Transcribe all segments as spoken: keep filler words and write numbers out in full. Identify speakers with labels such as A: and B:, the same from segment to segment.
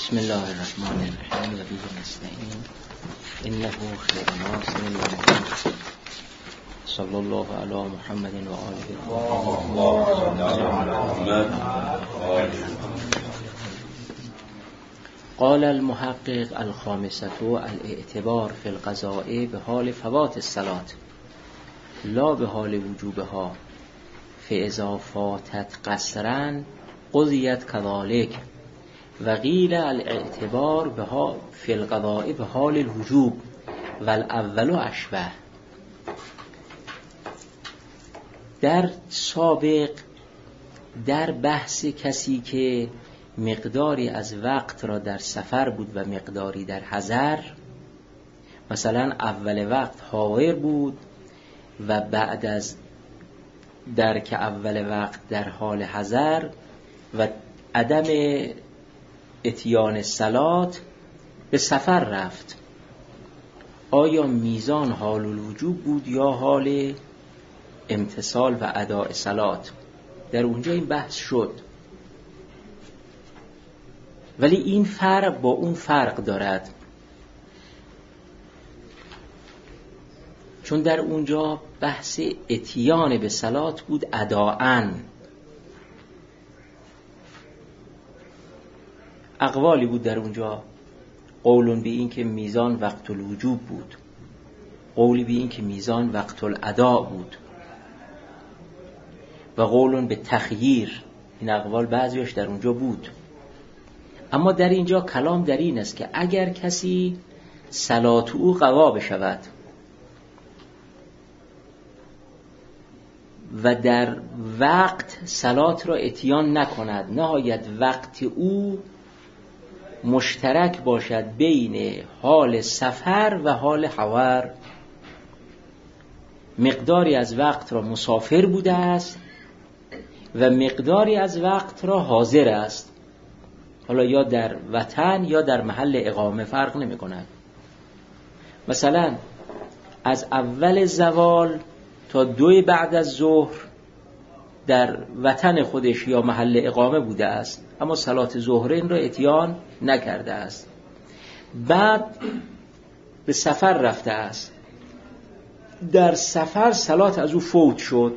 A: بسم الله الرحمن الرحیم و به نستعین انه خیر ناصر و معین صلی الله علی محمد و آله. قال المحقق الخامسة الاعتبار في القضاء به حال فوات الصلاة لا به حال وجوبها فاذا فاتت قصرا قضیت كذلك و قیل الاعتبار بها فی القضاء به حال الوجوب و الاول اشبه. در سابق در بحث کسی که مقداری از وقت را در سفر بود و مقداری در حضر، مثلا اول وقت حاضر بود و بعد از درک اول وقت در حال حضر و عدم اتیان صلات به سفر رفت، آیا میزان حال الوجوب بود یا حال امتثال و اداء صلات؟ در اونجا این بحث شد، ولی این فرق با اون فرق دارد، چون در اونجا بحث اتیان به صلات بود اداءن. اقوالی بود در اونجا، قولون به این که میزان وقت الوجوب بود، قولی به این که میزان وقت الاداء بود و قولون به تخییر. این اقوال بعضیش در اونجا بود، اما در اینجا کلام در این است که اگر کسی صلات او قضا بشود و در وقت صلات را اتیان نکند، نهایت وقت او مشترک باشد بین حال سفر و حال حضر، مقداری از وقت را مسافر بوده است و مقداری از وقت را حاضر است، حالا یا در وطن یا در محل اقامه فرق نمی کند. مثلا از اول زوال تا دوی بعد از ظهر در وطن خودش یا محل اقامه بوده است، اما صلات ظهرین را اتیان نکرده است. بعد به سفر رفته است، در سفر صلات از او فوت شد،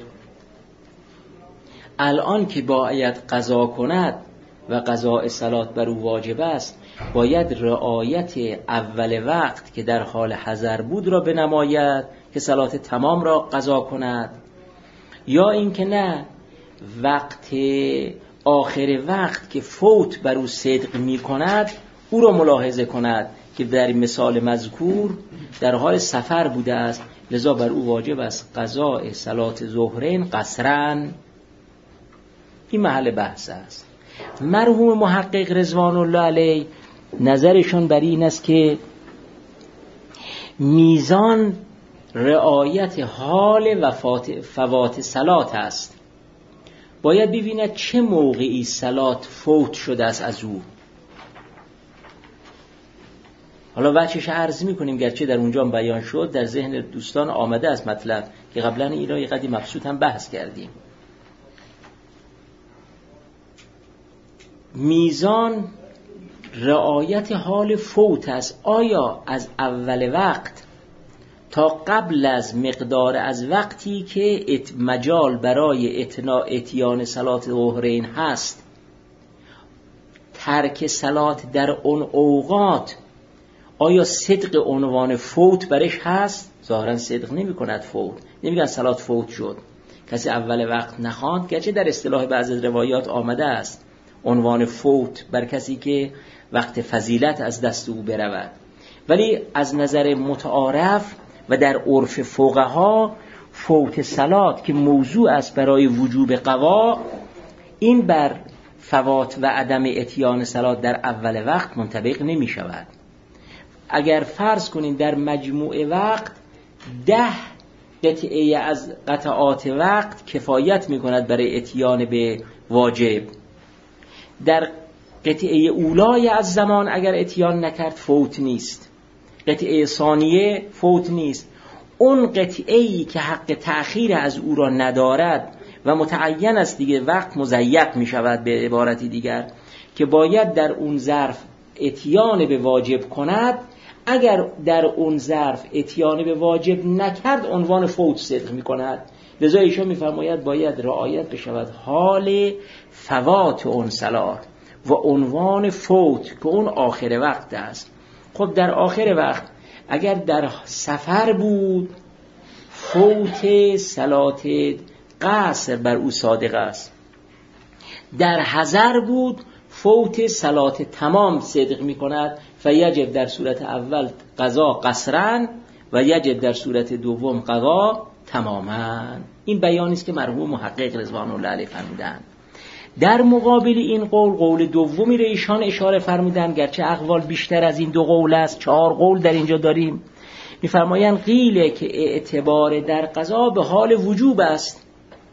A: الان که باید قضا کند و قضاء صلات بر او واجب است، باید رعایت اول وقت که در حال حضر بود را بنماید که صلات تمام را قضا کند، یا اینکه نه، وقت آخر وقت که فوت بر او صدق می کند او را ملاحظه کند که در مثال مذکور در حال سفر بوده است، لذا بر او واجب است قضاء صلات ظهرین قصرن. این محل بحث است. مرحوم محقق رضوان الله علیه نظرشون بر این است که میزان رعایت حال وفات فوات صلات است، باید ببیند چه موقعی صلات فوت شده است از او. حالا وجهش عرض میکنیم، گرچه در اونجا بیان شد، در ذهن دوستان آمده است مطلب که قبلا این را یه قدری مبسوط هم بحث کردیم. میزان رعایت حال فوت است، آیا از اول وقت تا قبل از مقدار از وقتی که مجال برای اتنا اتیان صلات ظهرین هست، ترک صلات در اون اوقات آیا صدق عنوان فوت برش هست؟ ظاهرا صدق نمی کند فوت، نمیگن صلات فوت شد، کسی اول وقت نخواند، گرچه در اصطلاح بعضی روایات آمده است عنوان فوت بر کسی که وقت فضیلت از دست او برود، ولی از نظر متعارف و در عرف فقها فوت صلات که موضوع است برای وجوب قضا، این بر فوات و عدم اتیان صلات در اول وقت منطبق نمی شود. اگر فرض کنین در مجموع وقت ده قطعه از قطعات وقت کفایت می کند برای اتیان به واجب، در قطعه اولای از زمان اگر اتیان نکرد فوت نیست، قطعه ثانیه فوت نیست، اون قطعه‌ای که حق تأخیر از او را ندارد و متعین است دیگه، وقت مضیق می شود به عبارتی دیگر، که باید در اون ظرف اتیان به واجب کند، اگر در اون ظرف اتیان به واجب نکرد عنوان فوت صدق می کند. لذا ایشان می فرماید باید رعایت بشود حال فوات اون صلاح و عنوان فوت که اون آخر وقت است. خب در آخر وقت اگر در سفر بود فوت صلات قصر بر او صادق است، در حضر بود فوت صلات تمام صدق می کند. فیجب در صورت اول قضا قصرن و یجب در صورت دوم قضا تماما. این بیانی است که مرحوم محقق رضوان الله علیه فرمودند. در مقابل این قول، قول دومی را ایشان اشاره فرمودند، گرچه اقوال بیشتر از این دو قول است، چهار قول در اینجا داریم. می‌فرمایند قیله که اعتبار در قضا به حال وجوب است.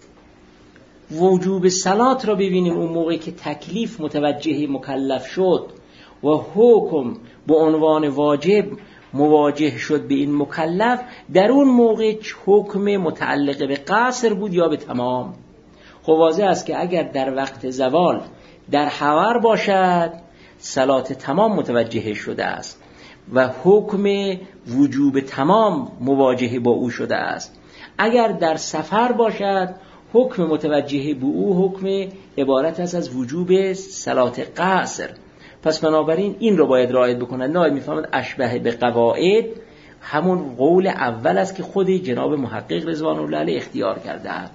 A: وجوب صلات را ببینیم اون موقعی که تکلیف متوجه مکلف شد و حکم به عنوان واجب مواجه شد به این مکلف، در اون موقع حکم متعلق به قصر بود یا به تمام. خب واضح است که اگر در وقت زوال در حضر باشد صلات تمام متوجه شده است و حکم وجوب تمام مواجه با او شده است. اگر در سفر باشد حکم متوجه به او حکم عبارت است از وجوب صلات قصر. پس بنابراین این رو باید رعایت بکنند. نه میفهمند اشبه به قواعد همون قول اول است که خود جناب محقق رضوان الله علیه اختیار کردند.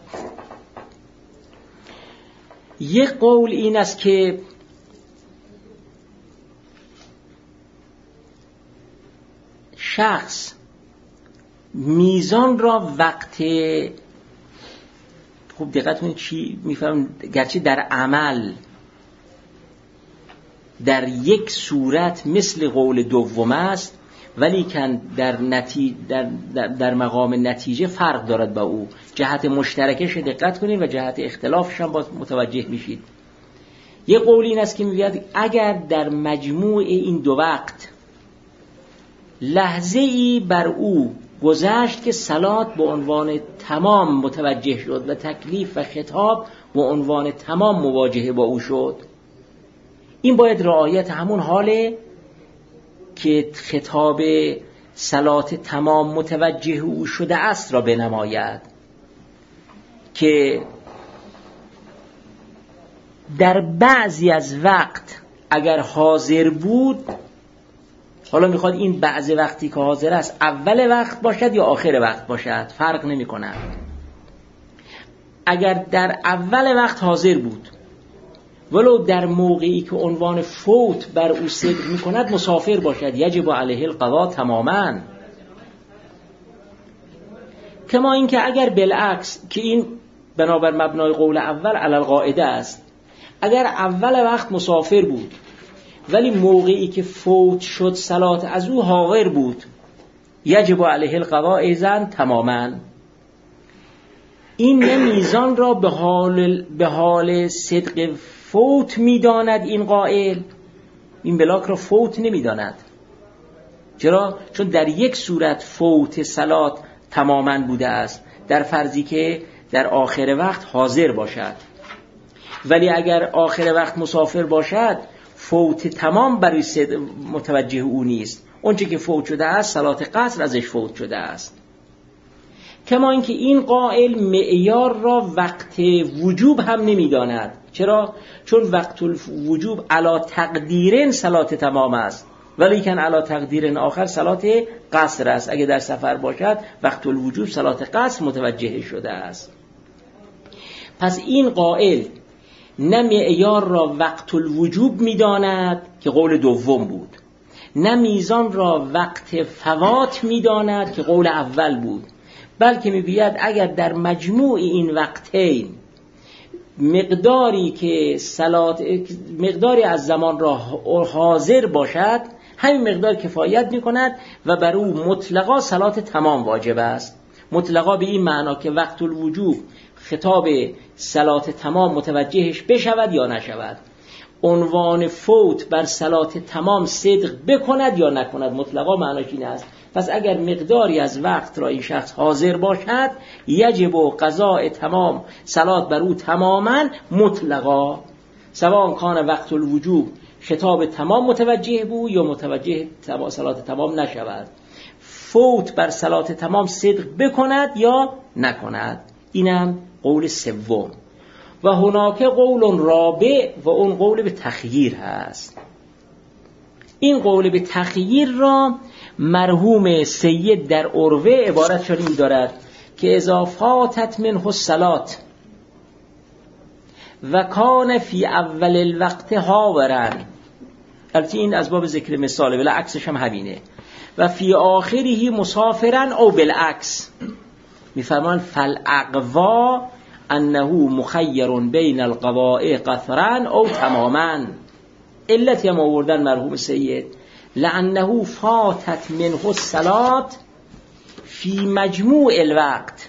A: یک قول این است که شخص میزان را وقت، خوب دقت کنید چی میفهم، گرچه در عمل در یک صورت مثل قول دوم است، ولی کن در, نتی... در, در, در مقام نتیجه فرق دارد با او. جهت مشترکش دقت کنید و جهت اختلافش هم باز متوجه میشید. یک قول این است که میگوید اگر در مجموع این دو وقت لحظه ای بر او گذشت که صلات به عنوان تمام متوجه شد و تکلیف و خطاب به عنوان تمام مواجهه با او شد، این باید رعایت همون حاله که خطاب صلات تمام متوجه او شده است را بنماید، که در بعضی از وقت اگر حاضر بود، حالا میخواد این بعضی وقتی که حاضر است اول وقت باشد یا آخر وقت باشد فرق نمی کند. اگر در اول وقت حاضر بود ولو در موقعی که عنوان فوت بر او صدق می کند مسافر باشد، یجب علیه القضا تماما. کما این که اگر بالعکس، که این بنابر مبنای قول اول علی القاعده است، اگر اول وقت مسافر بود ولی موقعی که فوت شد صلات از او حاضر بود، یجب علیه القضا ایضا تماما. این نه میزان را به حال به حال صدق فوت میداند این قائل، این بلاک را فوت نمیداند. چرا؟ چون در یک صورت فوت صلات تماما بوده است، در فرضی که در آخر وقت حاضر باشد. ولی اگر آخر وقت مسافر باشد فوت تمام برای صدق متوجه او نیست، اونچه که فوت شده است صلات قصر ازش فوت شده است. کما اینکه این قائل معیار را وقت وجوب هم نمیداند. چرا؟ چون وقت الوجوب علا تقدیرن صلات تمام است، ولی کن علا تقدیرن آخر صلات قصر است. اگه در سفر باشد وقت الوجوب صلات قصر متوجه شده است. پس این قائل نه معیار را وقت الوجوب میداند که قول دوم بود، نه میزان را وقت فوات میداند که قول اول بود، بلکه میگوید اگر در مجموع این وقتین مقداری که صلات مقداری از زمان را حاضر باشد، همین مقدار کفایت میکند و بر او مطلقا صلات تمام واجب است. مطلقا به این معنا که وقت الوجوب خطاب صلات تمام متوجهش بشود یا نشود، عنوان فوت بر صلات تمام صدق بکند یا نکند، مطلقا معناش این است. پس اگر مقداری از وقت را این شخص حاضر باشد، یجب و قضاء تمام صلات بر او تماما مطلقا، سواء کان وقت الوجوب خطاب تمام متوجه بود یا متوجه صلات تمام نشود، فوت بر صلات تمام صدق بکند یا نکند. اینم قول سوم. و هناک قول رابع و اون قول به تخییر هست. این قول به تخییر را مرحوم سید در عروه عبارت شنید دارد که اذا فاتت منه الصلات و کان فی اول الوقت حاضرا، البته این از باب ذکر مثاله ولی عکسش هم همینه، و فی آخره مسافرا او بالعکس، میفرمان فالاقوا انه مخیر بین القضاء قطرا او تماما. علتی هم آوردن مرحوم سید لانه فاتت منه الصلات فی مجموع الوقت.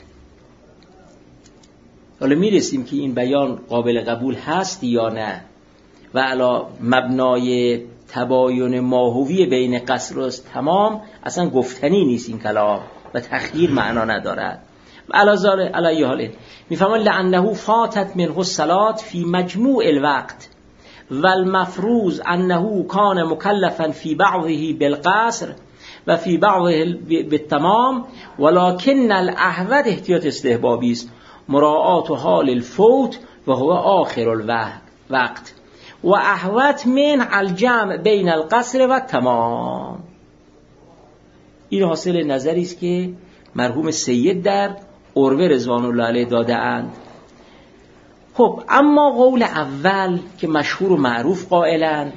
A: حالا میرسیم که این بیان قابل قبول هست یا نه، و علا مبنای تباین ماهوی بین قصر و تمام اصلا گفتنی نیست این کلام و تخییر معنا ندارد. علا زال علی حاله میفهمان لانه فاتت منه الصلات فی مجموع الوقت والمفروض انه کان مکلفا فی بعضه بالقصر و فی بعضه بالتمام، ولکن الاحوط احتیاط استحبابی است مراعات حال الفوت و هو آخر الوقت و احوط من الجمع بین القصر و تمام. این حاصل نظری است که مرحوم سید در عروه رضوان الله علیه داده اند. خب اما قول اول که مشهور و معروف قائلند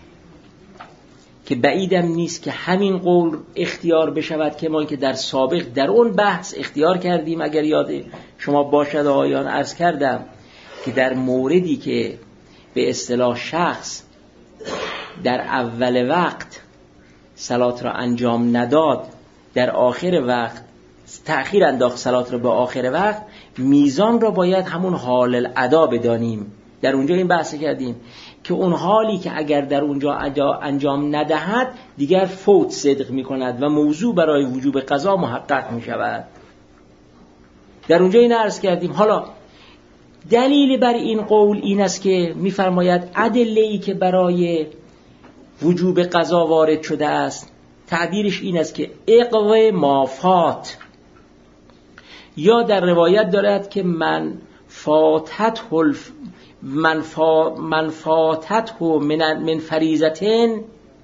A: که بعیدم نیست که همین قول اختیار بشود که ما که در سابق در اون بحث اختیار کردیم، اگر یاد شما باشد آیان عرض کردم که در موردی که به اصطلاح شخص در اول وقت صلات را انجام نداد، در آخر وقت تأخیر انداخت صلات را به آخر وقت، میزان را باید همون حال الادا بدانیم. در اونجا این بحث کردیم که اون حالی که اگر در اونجا انجام ندهد دیگر فوت صدق می کند و موضوع برای وجوب قضا محقق می شود. در اونجا این عرض کردیم. حالا دلیل بر این قول این است که می فرماید ادله‌ای که برای وجوب قضا وارد شده است تعبیرش این است که اقض ما فات، یا در روایت دارد که من فاتت الف من, فا من فاتت من, من فریضتین،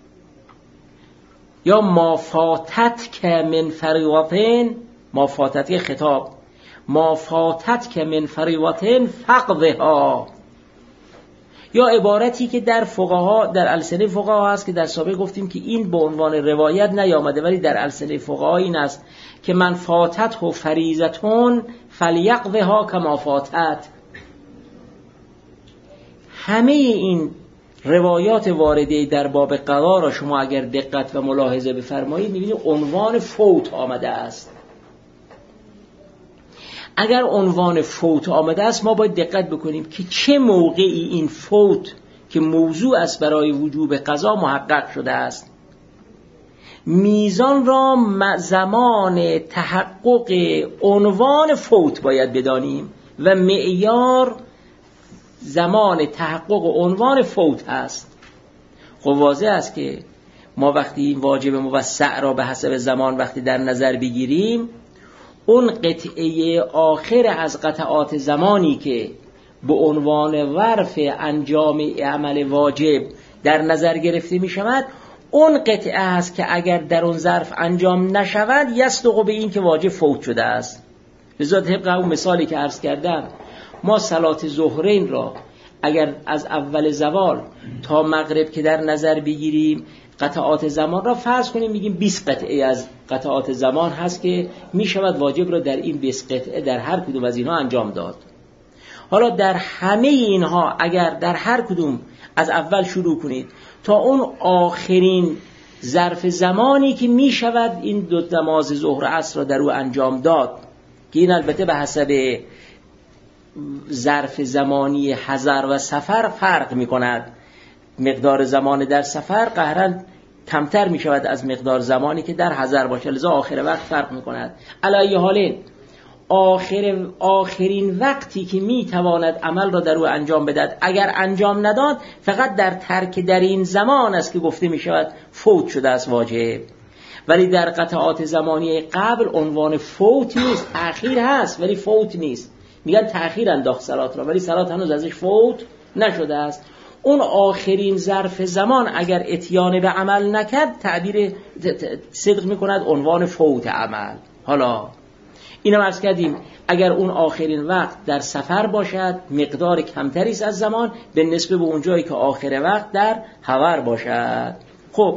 A: یا ما فاتت که من فریضتین، ما فاتت که خطاب ما فاتت که من فریضتین فقضها، یا عبارتی که در فقها در السنه فقها هست که در سابق گفتیم که این به عنوان روایت نیامده ولی در السنه فقها این است که من فاتت و فریضتون فلیقضها کما فاتت. همه این روایات وارده در باب قضا را شما اگر دقت و ملاحظه بفرمایید می‌بینید عنوان فوت آمده است. اگر عنوان فوت آمده است ما باید دقت بکنیم که چه موقعی این فوت که موضوع است برای وجوب قضا محقق شده است. میزان را زمان تحقق عنوان فوت باید بدانیم و معیار زمان تحقق عنوان فوت هست. خب واضح است که ما وقتی این واجب موسع را به حسب زمان وقتی در نظر بگیریم، اون قطعه آخر از قطعات زمانی که به عنوان ظرف انجام عمل واجب در نظر گرفته می شود، اون قطعه است که اگر در اون ظرف انجام نشود یصدق به این که واجب فوت شده است. لذا طبق اون مثالی که عرض کردم ما صلات ظهرین را اگر از اول زوال تا مغرب که در نظر بگیریم قطعات زمان را فرض کنیم، میگیم بیست قطعه از قطعات زمان هست که میشود واجب را در این بیست قطعه در هر کدوم از اینها انجام داد. حالا در همه اینها اگر در هر کدوم از اول شروع کنید تا اون آخرین ظرف زمانی که میشود این دو نماز ظهر و عصر را در او انجام داد، که این البته به حسب ظرف زمانی حضر و سفر فرق میکند. مقدار زمان در سفر قهرن کمتر می شود از مقدار زمانی که در حضر باشه، لذا آخر وقت فرق می کند. علی حالین آخر آخرین وقتی که میتواند عمل را در او انجام بدهد، اگر انجام نداد فقط در ترک در این زمان است که گفته می شود فوت شده است واجب. ولی در قطعات زمانی قبل عنوان فوت نیست، تأخیر هست ولی فوت نیست. میگن تأخیر انداخت صلات را ولی صلات هنوز ازش فوت نشده است. اون آخرین ظرف زمان اگر اتیان به عمل نکرد تعبیر صدق میکند عنوان فوت عمل. حالا اینم عرض کردیم اگر اون آخرین وقت در سفر باشد مقدار کمتری است از زمان به نسبت به اون جایی که آخر وقت در حضر باشد. خب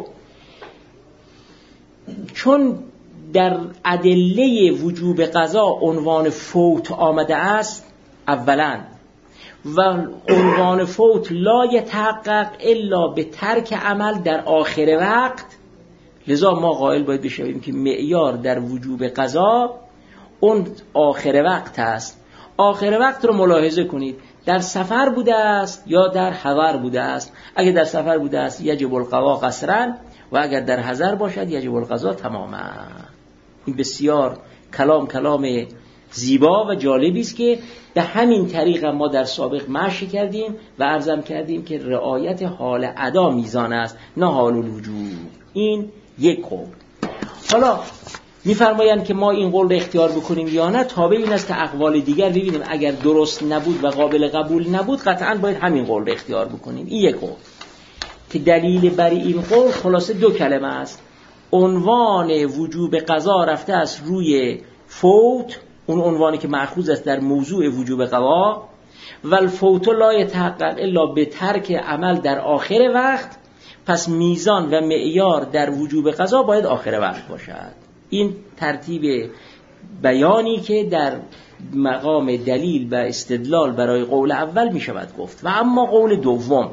A: چون در ادله وجوب قضا عنوان فوت آمده است اولا و عنوان فوت لا یتحقق الا به ترک عمل در آخر وقت، لذا ما قائل باید بشویم که معیار در وجوب قضا اون آخر وقت است. آخر وقت رو ملاحظه کنید، در سفر بوده است یا در حضر بوده است. اگر در سفر بوده است یجب القضا قصرا و اگر در حضر باشد یجب القضا تماما. این بسیار کلام کلام زیبا و جالبی است که به همین طریق ما در سابق مشی کردیم و عرضم کردیم که رعایت حال ادا میزان است نه حال الوجود. این یک قول. حالا میفرمایند که ما این قول رو اختیار بکنیم یا نه تابع این است که اقوال دیگر ببینیم اگر درست نبود و قابل قبول نبود قطعا باید همین قول رو اختیار بکنیم. این یک قول که دلیل بر این قول خلاصه دو کلمه است. عنوان وجوب قضا رفته است روی فوت، اون عنوانی که مأخوذ است در موضوع وجوب قضا، و الفوت لا یتحقق الا به ترک عمل در آخر وقت. پس میزان و معیار در وجوب قضا باید آخر وقت باشد. این ترتیب بیانی که در مقام دلیل و استدلال برای قول اول می شود گفت. و اما قول دوم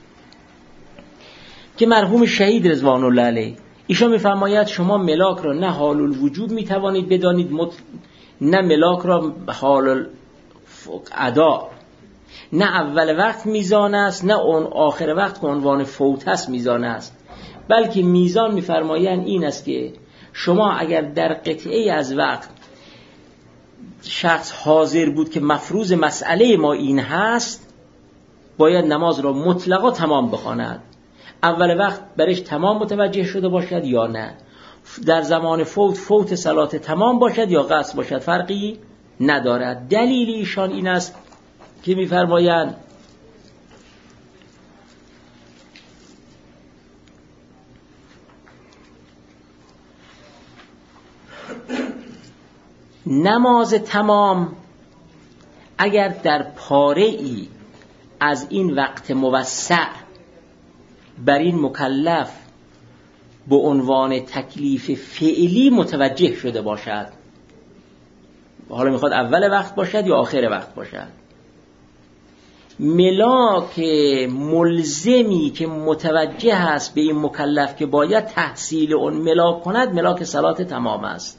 A: که مرحوم شهید رضوان الله علیه ایشان می‌فرماید شما ملاک را نه حال الوجوب میتوانید بدانید مت... نه ملاک را حال ادا، نه اول وقت میزان است نه اون آخر وقت که عنوان فوت است میزان است، بلکه میزان می‌فرمایند این است که شما اگر در قطعه از وقت شخص حاضر بود که مفروض مسئله ما این هست باید نماز را مطلقا تمام بخواند. اول وقت برش تمام متوجه شده باشد یا نه، در زمان فوت فوت صلات تمام باشد یا قصر باشد فرقی ندارد. دلیل ایشان این است که می‌فرمایند نماز تمام اگر در پاره ای از این وقت موسع بر این مکلف به عنوان تکلیف فعلی متوجه شده باشد، حالا میخواد اول وقت باشد یا آخر وقت باشد، ملاک ملزمی که متوجه است به این مکلف که باید تحصیل اون ملاک کند ملاک صلات تمام است.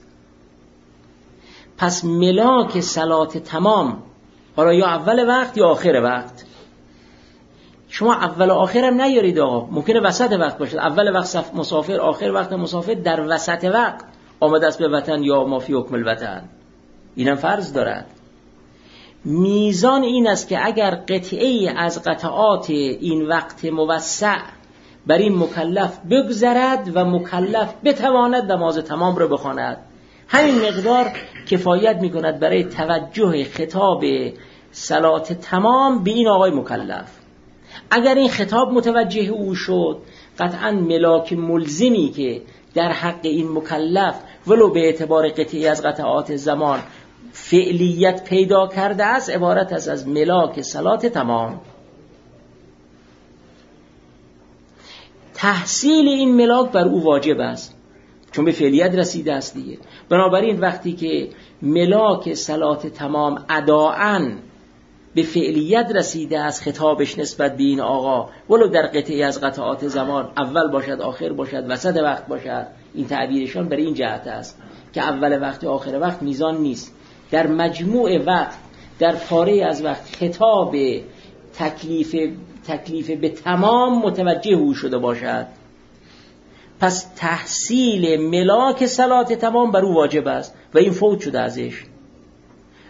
A: پس ملاک صلات تمام حالا یا اول وقت یا آخر وقت. شما اول و آخر هم نیارید آقا، ممکنه وسط وقت باشد، اول وقت مسافر آخر وقت مسافر، در وسط وقت آمده است به وطن یا ما فی حکم الوطن، اینم فرض دارد. میزان این است که اگر قطعه از قطعات این وقت موسع بر این مکلف بگذرد و مکلف بتواند نماز تمام را بخواند، همین مقدار کفایت میکند برای توجه خطاب صلات تمام به این آقای مکلف. اگر این خطاب متوجه او شد قطعا ملاک ملزمی که در حق این مکلف ولو به اعتبار قطعی از قطعات زمان فعلیت پیدا کرده است عبارت است از ملاک صلات تمام. تحصیل این ملاک بر او واجب است چون به فعلیت رسیده است دیگه. بنابراین وقتی که ملاک صلات تمام اداءً به فعلیت رسیده است خطابش نسبت به این آقا ولو در قطعی از قطعات زمان اول باشد آخر باشد وسط وقت باشد، این تعبیرشان برای این جهت است که اول وقت آخر وقت میزان نیست، در مجموع وقت در پاره از وقت خطاب تکلیف تکلیف به تمام متوجه او شده باشد. پس تحصیل ملاک صلات تمام بر او واجب است و این فوت شده ازش.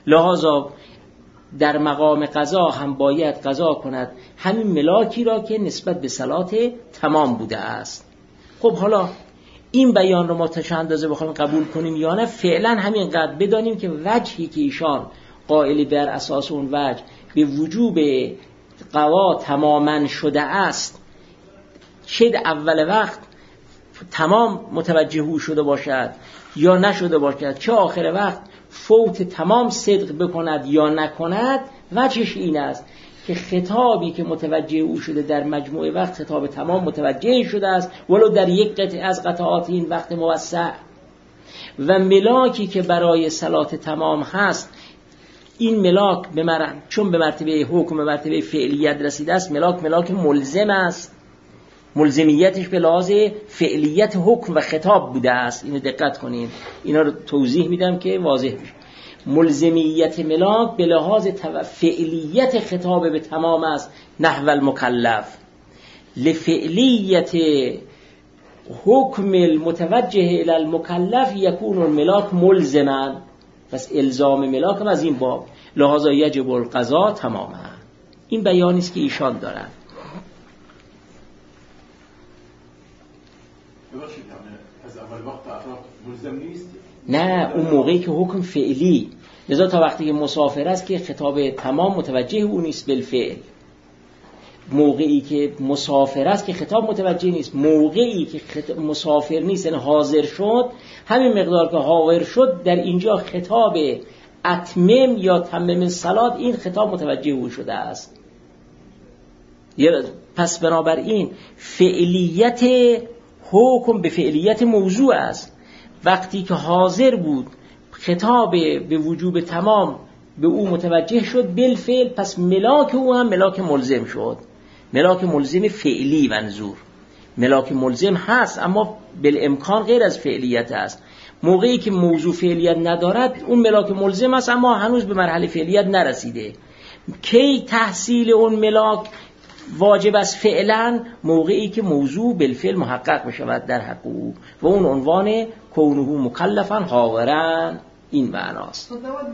A: لذا در مقام قضا هم باید قضا کند همین ملاکی را که نسبت به صلات تمام بوده است. خب حالا این بیان رو ما تا چند اندازه بخوایم قبول کنیم یا نه، فعلا همین قدر بدانیم که وجهی که ایشان قائل بر اساس اون وجه به وجوب قضا تماما شده است، چه اول وقت تمام متوجه او شده باشد یا نشده باشد، چه آخر وقت فوت تمام صدق بکند یا نکند، وجهش این است که خطابی که متوجه او شده در مجموع وقت خطاب تمام متوجه شده است، ولو در یک قطعه از قطعات این وقت موسع، و ملاکی که برای صلات تمام هست، این ملاک به مر... چون به مرتبه حکم به مرتبه فعلیت رسیده است، ملاک ملاک ملزم است، ملزمیتش به لحاظ فعلیت حکم و خطاب بوده است. اینو دقت کنید، اینا رو توضیح میدم که واضح بشه. ملزمیت ملاک به لحاظ فعلیت خطاب به تمام است، نحو المکلف. لفعلیت حکم المتوجه الی المکلف یکون الملاک ملزما، پس الزام ملاک هم از این باب، لحاظا یجب القضا تماما. این بیانی است که ایشان دارند.
B: از اول وقت اطراف ملزم نیست؟
A: نه، اون موقعی که حکم فعلی، لذا تا وقتی که مسافر است که خطاب تمام متوجه او نیست بالفعل. موقعی که مسافر است که خطاب متوجه نیست. موقعی که خط... مسافر نیست، یعنی حاضر شد، همین مقدار که حاضر شد در اینجا خطاب اتمم یا تمم صلات، این خطاب متوجه او شده است. پس بنابراین فعلیت حکم به فعلیت موضوع است. وقتی که حاضر بود خطاب به وجوب تمام به او متوجه شد بالفعل، پس ملاک او هم ملاک ملزم شد، ملاک ملزم فعلی منظور. ملاک ملزم هست اما بالامکان غیر از فعلیت است. موقعی که موضوع فعلیت ندارد اون ملاک ملزم است اما هنوز به مرحله فعلیت نرسیده. کی تحصیل اون ملاک واجب است فعلا؟ موقعی که موضوع بالفعل محقق بشود در حق او، و اون عنوان کونه مکلفا حاضرا. این معناست.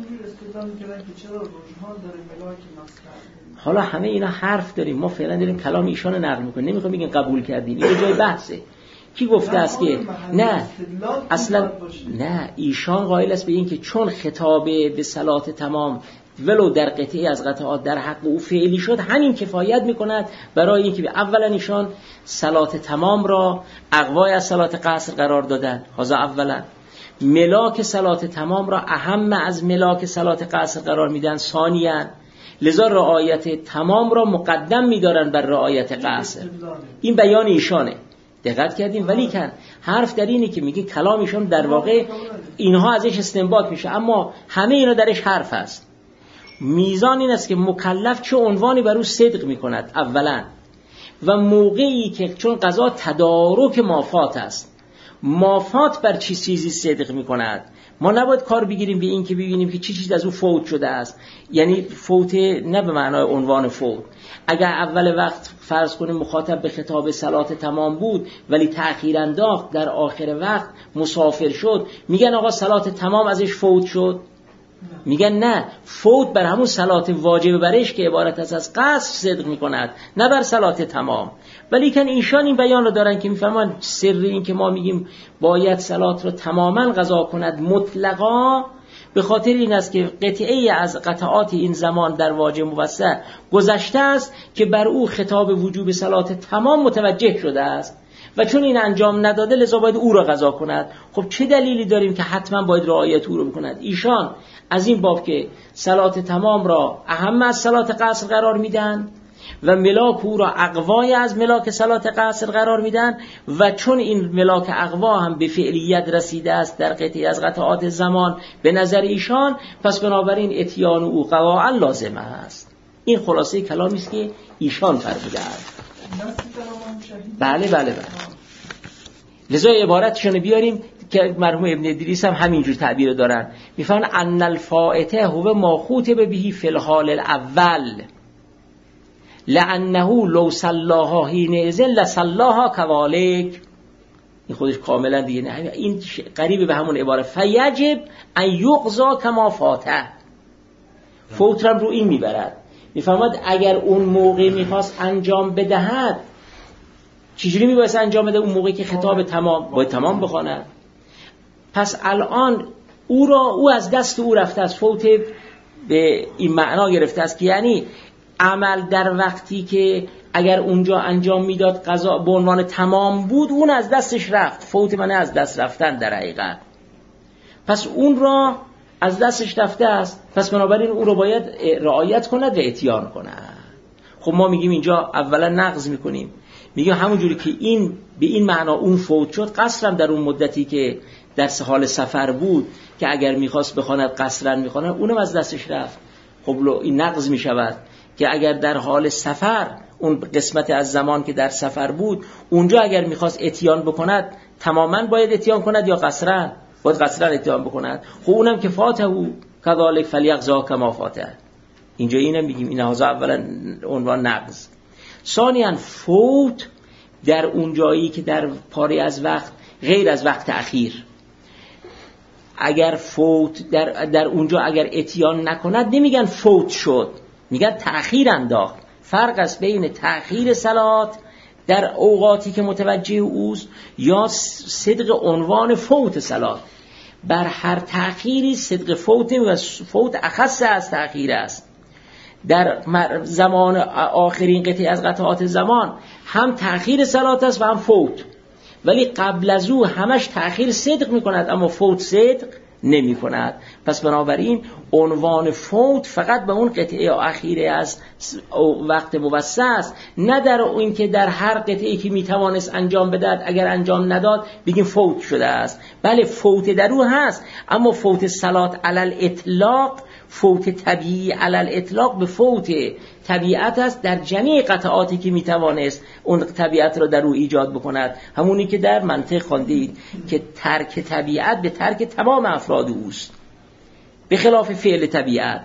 A: حالا همه اینا حرف داریم، ما فعلا داریم کلام ایشان نقل میکنیم، نمیخوام بگیم قبول کردیم، این جای بحثه. کی گفته است که نه اصلا نه، ایشان قائل است به این که چون خطاب به صلات تمام ولو در قطعی از قطعات در حق او فعلی شد، همین کفایت میکند برای اینکه اولا ایشان صلات تمام را اقوای از صلات قصر قرار دادن. هذا اولا. ملاک صلات تمام را اهم از ملاک صلات قصر قرار میدن. ثانیاً لذا رعایت تمام را مقدم میدارن بر رعایت قصر. این بیان ایشانه، دقت کردیم. ولی کن حرف در اینه که میگه کلام ایشان در واقع اینها ازش استنباط میشه، اما همه اینا درش حرف هست. میزان این است که مکلف چه عنوانی بر او صدق میکند اولا، و موقعی که چون قضا تدارک مافات است، مافات بر چی چیزی صدق میکند. ما نباید کار بگیریم به این که ببینیم که چی چیز از او فوت شده است، یعنی فوت نه به معنای عنوان فوت. اگر اول وقت فرض کنیم مخاطب به خطاب صلات تمام بود ولی تأخیر انداخت، در آخر وقت مسافر شد، میگن آقا صلات تمام ازش فوت شد؟ میگن نه، فوت بر همون صلات واجب برش که عبارت است از قصر صدق میکند، نه بر صلات تمام. ولی کن ایشان این بیان رو دارن که میفهمن سر این که ما میگیم باید صلات رو تماما قضا کند مطلقا، به خاطر این است که قطعه از قطعات این زمان در واجب موسع گذشته است که بر او خطاب وجوب صلات تمام متوجه شده است، و چون این انجام نداده لذا باید او را قضا کند. خب چه دلیلی داریم که حتما باید رعایت او رو بکند؟ ایشان از این باب که صلات تمام را اهم از صلات قصر قرار میدن و ملاک او را اقوای از ملاک صلات قصر قرار میدن، و چون این ملاک اقوا هم به فعلیت رسیده است در قطعی از قطعات زمان به نظر ایشان، پس بنابراین اتیان او قواعا لازمه است. این خلاصه کلامی است که ایشان فرمودند. بله بله بله. لذا عبارتشون بیاریم که مرحوم ابن ادریس هم همینجور تعبیر دارن، میفهمن ان الفائته هو ما خوطب بهی فی الحال الاول لانه لو صلاها حین اذن لصلاها كذلك. این خودش کاملا دیگه نه، این قریب به همون عبارت فیجب ان یقضا کما فاته. فوت رو این میبرد. میفهمد اگر اون موقع میخواست انجام بدهد چجوری میباید انجام بده؟ اون موقعی که خطاب تمام باید تمام بخواند. پس الان او را او از دست او رفته است. فوت به این معنا گرفته است که یعنی عمل در وقتی که اگر اونجا انجام میداد قضا به عنوان تمام بود اون از دستش رفت. فوت معنی از دست رفتن در حقیقت. پس اون را از دستش رفته است، پس بنابراین اون رو باید رعایت کند و اتیان کند. خب ما میگیم اینجا اولا نقض میکنیم، میگیم همونجوری که این به این معنا اون فوت شد، قصرم در اون مدتی که در حال سفر بود که اگر میخواست بخواند قصرا میخواند اونم از دستش رفت. خب این نقض میشود که اگر در حال سفر اون قسمت از زمان که در سفر بود اونجا اگر میخواست اتیان بکند تماما باید اتیان کند یا قصرا؟ باید قصرا اتیان بکند. خب اونم که فاته او کذالک فلیقضا کما فاته. اینجا اینم میگیم این هازا اولا عنوان نقض. ثانیاً فوت در اون جایی که در پاره از وقت غیر از وقت اخیر، اگر فوت در, در اونجا اگر اتیان نکند نمیگن فوت شد، میگن تأخیر انداخت. فرق است بین تأخیر صلات در اوقاتی که متوجه اوست یا صدق عنوان فوت صلات. بر هر تأخیری صدق فوت و فوت اخص از تأخیر است. در زمان آخرین قطعه از قطعات زمان هم تأخیر صلات است و هم فوت، ولی قبل از او همش تأخیر صدق می کند اما فوت صدق نمی کند. پس بنابراین عنوان فوت فقط به اون قطعه اخیره است وقت موسع است، نه در این که در هر قطعه که می توانست انجام بدهد اگر انجام نداد بگیم فوت شده است. بله فوت در او هست، اما فوت صلات علل اطلاق، فوت طبیعی علل اطلاق به فوت طبیعت است در جمیع قطعاتی که میتوانست اون طبیعت را در او ایجاد بکند. همونی که در منطق خواندید که ترک طبیعت به ترک تمام افراد اوست، به خلاف فعل طبیعت.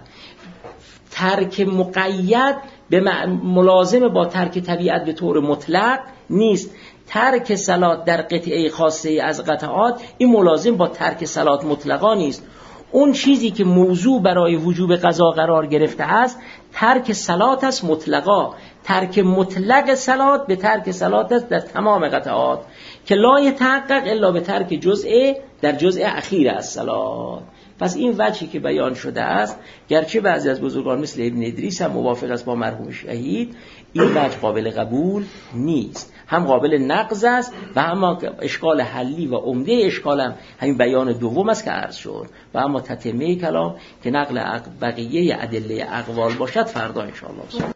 A: ترک مقید به ملازم با ترک طبیعت به طور مطلق نیست. ترک صلات در قطعه خاصه از قطعات این ملازم با ترک صلات مطلقا نیست. اون چیزی که موضوع برای وجوب قضا قرار گرفته است ترک صلات است مطلقا. ترک مطلق صلات به ترک صلات است در تمام قطعات که لا یتحقق الا به ترک جزء در جزء اخیر از صلات. پس این وجهی که بیان شده است، گرچه بعضی از بزرگان مثل ابن ادریس هم موافق است با مرحوم شهید، این وجه قابل قبول نیست. هم قابل نقض است و هم اشکال حلی و عمده اشکال هم همین بیان دوم است که عرض شد. و اما تتمه کلام که نقل بقیه ادله اقوال باشد فردا ان شاء الله.